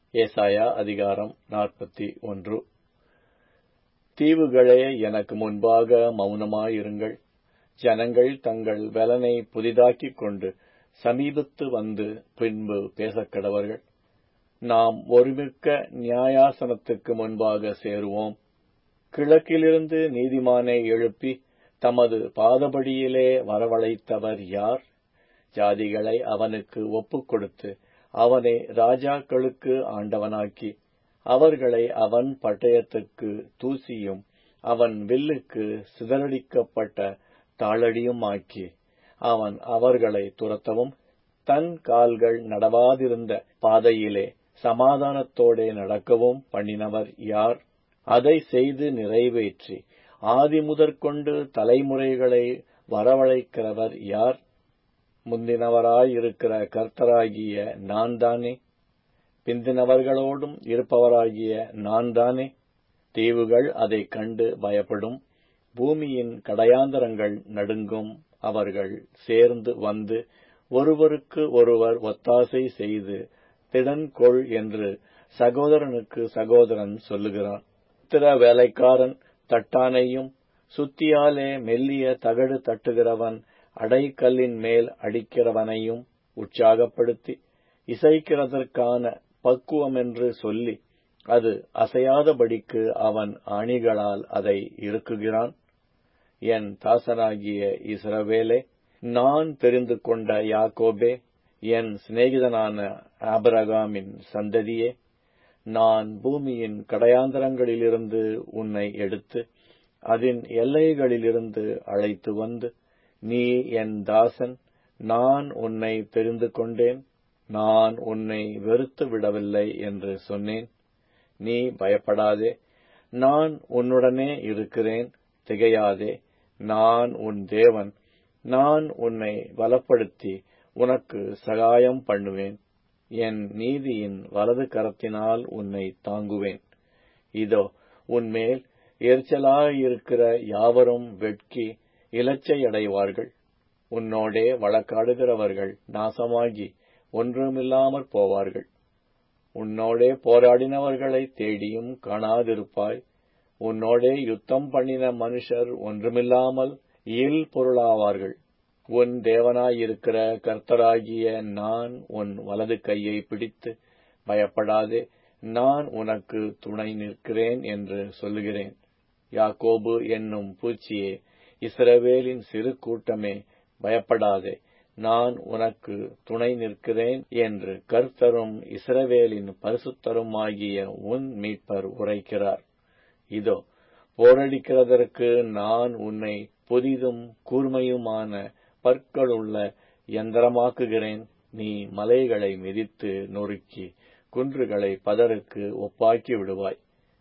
ஏசாயா அதிகாரம் 41. தீவுகளே, எனக்கு முன்பாக மௌனமாயிருங்கள். ஜனங்கள் தங்கள் பலனை புதிதாக்கிக் கொண்டு சமீபத்து வந்து பின்பு பேசக்கடவர்கள். நாம் ஒருமிக்க நியாயாசனத்துக்கு முன்பாக சேருவோம். கிழக்கிலிருந்து நீதிமானை எழுப்பி தமது பாதபடியிலே வரவழைத்தவர் யார்? ஜாதிகளை அவனுக்கு ஒப்புக்கொடுத்து அவனை ராஜாக்களுக்கு ஆண்டவனாக்கி, அவர்களை அவன் பட்டயத்துக்கு தூசியும் அவன் வில்லுக்கு சிதறடிக்கப்பட்ட தாளடியுமாக்கி, அவன் அவர்களை துரத்தவும் தன் கால்கள் நடவாதிருந்த பாதையிலே சமாதானத்தோடே நடக்கவும் பண்ணினவர் யார்? அதை செய்து நிறைவேற்றி ஆதிமுதற்கொண்டு தலைமுறைகளை வரவழைக்கிறவர் யார்? முந்தினவராயிருக்கிற கர்த்தராகிய நான் தானே, பிந்தினவர்களோடும் இருப்பவராகிய நான் தானே. தீவுகள் அதைக் கண்டு பயப்படும், பூமியின் கடையாந்தரங்கள் நடுங்கும். அவர்கள் சேர்ந்து வந்து ஒருவருக்கு ஒருவர் ஒத்தாசை செய்து திடன்கொள் என்று சகோதரனுக்கு சகோதரன் சொல்லுகிறான். சித்திர வேலைக்காரன் தட்டானையும் சுத்தியாலே மெல்லிய தகடு தட்டுகிறவன் அடைக்கல்லின் மேல் அடிக்கிறவனையும் உற்சாகப்படுத்தி இசைக்கிறதற்கான பக்குவமென்று சொல்லி, அது அசையாதபடிக்கு அவன் ஆணிகளால் அதை இறுக்குகிறான். என் தாசனாகிய இஸ்ரவேலே, நான் தெரிந்து கொண்ட யாக்கோபே, என் சிநேகிதனான ஆபிரகாமின் சந்ததியே, நான் பூமியின் கடையாந்தரங்களிலிருந்து உன்னை எடுத்து அதன் எல்லைகளிலிருந்து அழைத்து வந்து, நீ என் தாசன், நான் உன்னை தெரிந்து கொண்டேன், நான் உன்னை வெறுத்து விடவில்லை என்று சொன்னேன். நீ பயப்படாதே, நான் உன்னுடனே இருக்கிறேன். திகையாதே, நான் உன் தேவன். நான் உன்னை பலப்படுத்தி உனக்கு சகாயம் பண்ணுவேன். என் நீதியின் வலது கரத்தினால் உன்னை தாங்குவேன். இதோ, உன்மேல் எரிச்சலாயிருக்கிற யாவரும் வெட்கி இலச்சையடைவார்கள். உன்னோடே வழக்காடுகிறவர்கள் நாசமாகி ஒன்றுமில்லாமற் போவார்கள். உன்னோடே போராடினவர்களை தேடியும் காணாதிருப்பாய். உன்னோடே யுத்தம் பண்ணின மனுஷர் ஒன்றுமில்லாமல் இல் பொருளாவார்கள். உன் தேவனாயிருக்கிற கர்த்தராகிய நான் உன் வலது கையை பிடித்து, பயப்படாதே, நான் உனக்கு துணை நிற்கிறேன் என்று சொல்லுகிறேன். யாக்கோபு என்னும் பூச்சியே, இஸ்ரவேலின் சிறு கூட்டமே, பயப்படாதே, நான் உனக்கு துணை நிற்கிறேன் என்று கர்த்தரும் இஸ்ரவேலின் பரிசுத்தருமாகிய உன் மீட்பர் உரைக்கிறார். இதோ, போரடிக்கிறதற்கு நான் உன்னை புதிதும் கூர்மையுமான பற்களுள்ள யந்திரமாக்குகிறேன். நீ மலைகளை மிதித்து நொறுக்கி குன்றுகளை பதருக்கு ஒப்பாக்கி விடுவாய்.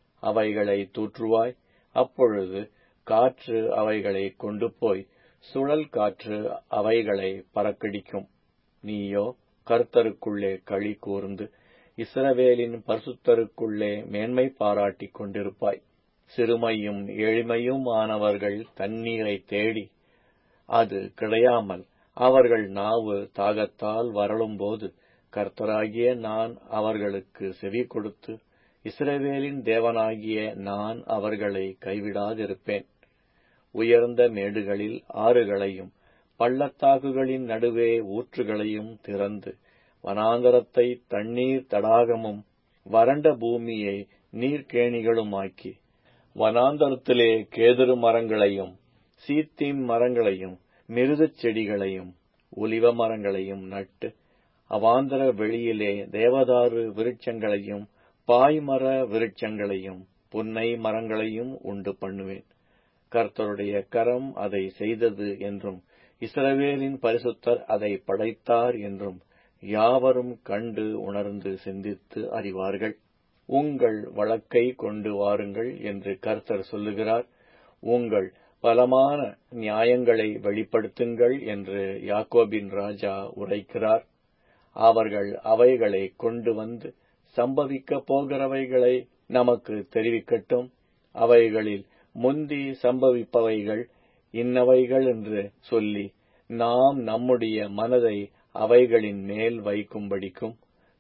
அவைகளை தூற்றுவாய். அப்பொழுது காற்று அவைகளை கொண்டு போய் சுழல் காற்று அவைகளை பறக்கடிக்கும். நீயோ கர்த்தருக்குள்ளே களி கூர்ந்து இஸ்ரவேலின் பரிசுத்தருக்குள்ளே மேன்மை பாராட்டிக் கொண்டிருப்பாய். சிறுமையும் எளிமையும் ஆனவர்கள் தண்ணீரை தேடி அது கிடையாமல் அவர்கள் நாவு தாகத்தால் வரளும்போது, கர்த்தராகிய நான் அவர்களுக்கு செவி கொடுத்து இஸ்ரவேலின் தேவனாகிய நான் அவர்களை கைவிடாதிருப்பேன். உயர்ந்த மேடுகளில் ஆறுகளையும் பள்ளத்தாக்குகளின் நடுவே ஊற்றுகளையும் திறந்து, வனாந்தரத்தை தண்ணீர் தடாகமும் வறண்ட பூமியை நீர்க்கேணிகளுமாக்கி, வனாந்தரத்திலே கேதுரு மரங்களையும் சீத்திம் மரங்களையும் மிருதுச் செடிகளையும் ஒலிவ மரங்களையும் நட்டு, அவாந்தர வெளியிலே தேவதாரு விருட்சங்களையும் பாய்மர விருட்சங்களையும் புன்னை மரங்களையும் உண்டு பண்ணுவேன். கர்த்தருடைய கரம் அதை செய்தது என்றும் இஸ்ரவேலின் பரிசுத்தர் அதை படைத்தார் என்றும் யாவரும் கண்டு உணர்ந்து சிந்தித்து அறிவார்கள். உங்கள் வழக்கை கொண்டு வாருங்கள் என்று கர்த்தர் சொல்லுகிறார். உங்கள் பலமான நியாயங்களை வெளிப்படுத்துங்கள் என்று யாக்கோபின் ராஜா உரைக்கிறார். அவர்கள் அவைகளை கொண்டு வந்து சம்பவிக்கப் போகிறவைகளை நமக்கு தெரிவிக்கட்டும். அவைகளில் முந்தி சம்பவிப்பவைகள் இன்னவைகள் என்று சொல்லி, நாம் நம்முடைய மனதை அவைகளின் மேல் வைக்கும்படிக்கும்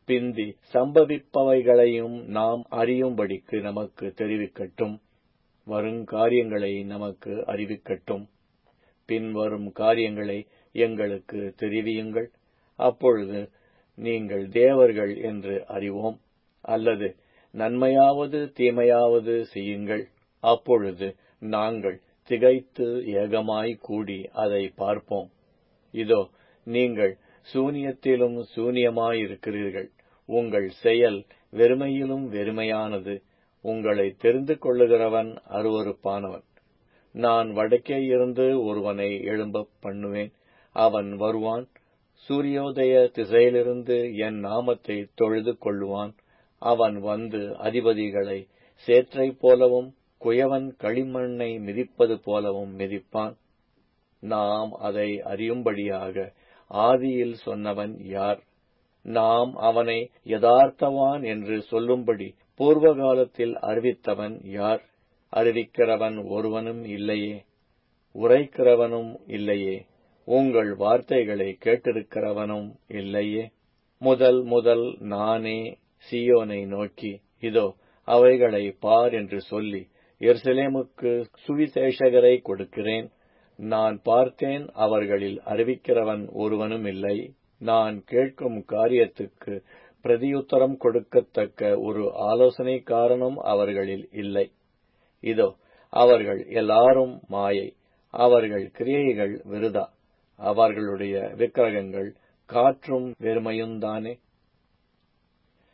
பிந்தி சம்பவிப்பவைகளையும் நாம் அறியும்படிக்கு நமக்கு தெரிவிக்கட்டும். வருங்காரியங்களை நமக்கு அறிவிக்கட்டும். பின்வரும் காரியங்களை எங்களுக்கு தெரிவியுங்கள். அப்பொழுது நீங்கள் தேவர்கள் என்று அறிவோம். அல்லது நன்மையாவது தீமையாவது செய்யுங்கள். அப்பொழுது நாங்கள் திகைத்து ஏகமாய் கூடி அதை பார்ப்போம். இதோ, நீங்கள் சூனியத்திலும் சூனியமாயிருக்கிறீர்கள். உங்கள் செயல் வெறுமையிலும் வெறுமையானது. உங்களை தெரிந்து கொள்ளுகிறவன் அருவருப்பானவன். நான் வடக்கே இருந்து ஒருவனை எழும்பப் பண்ணுவேன். அவன் வருவான். சூரியோதய திசையிலிருந்து என் நாமத்தை தொழுது கொள்ளுவான். அவன் வந்து அதிபதிகளை சேற்றைப் போலவும் குயவன் களிமண்ணை மிதிப்பது போலவும் மிதிப்பான். நாம் அதை அறியும்படியாக ஆதியில் சொன்னவன் யார்? நாம் அவனை யதார்த்தவான் என்று சொல்லும்படி பூர்வகாலத்தில் அறிவித்தவன் யார்? அறிவிக்கிறவன் ஒருவனும் இல்லையே, உரைக்கிறவனும் இல்லையே, உங்கள் வார்த்தைகளை கேட்டிருக்கிறவனும் இல்லையே. முதல் நானே சீயோனை நோக்கி, இதோ அவைகளை பார் என்று சொல்லி எருசலேமுக்கு சுவிசேஷகரை கொடுக்கிறேன். நான் பார்த்தேன், அவர்களில் அறிவிக்கிறவன் ஒருவனும் இல்லை. நான் கேட்கும் காரியத்துக்கு பிரதியுத்தரம் கொடுக்கத்தக்க ஒரு ஆலோசனைக்காரனும் அவர்களில் இல்லை. இதோ, அவர்கள் எல்லாரும் மாயை. அவர்கள் கிரியைகள் விருதா. அவர்களுடைய விக்கிரகங்கள் காற்றும் வெறுமையுந்தானே.